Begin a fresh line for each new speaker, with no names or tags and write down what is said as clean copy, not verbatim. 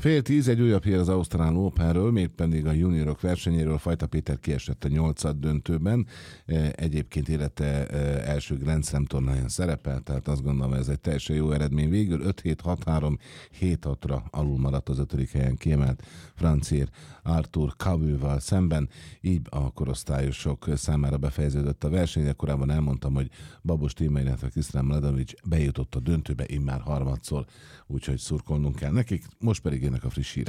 9:30 egy újabb hír az Ausztrál Openről, mégpedig a juniorok versenyéről. Fajta Péter kiesett a 8. döntőben, egyébként élete első Grand Slam tornáján szerepel, tehát azt gondolom, ez egy teljesen jó eredmény. Végül 5-7, 6-3, 7-6-ra alul maradt az 5. helyen kiemelt francia Arthur Caveux-val szemben, így a korosztályosok számára befejeződött a verseny. Korábban elmondtam, hogy Babos Tímea, illetve Krisztián Mladenovic bejutott a döntőbe immár harmadszor, úgyhogy szurkolnunk kell nekik. Most pedig jönnek a friss hírek.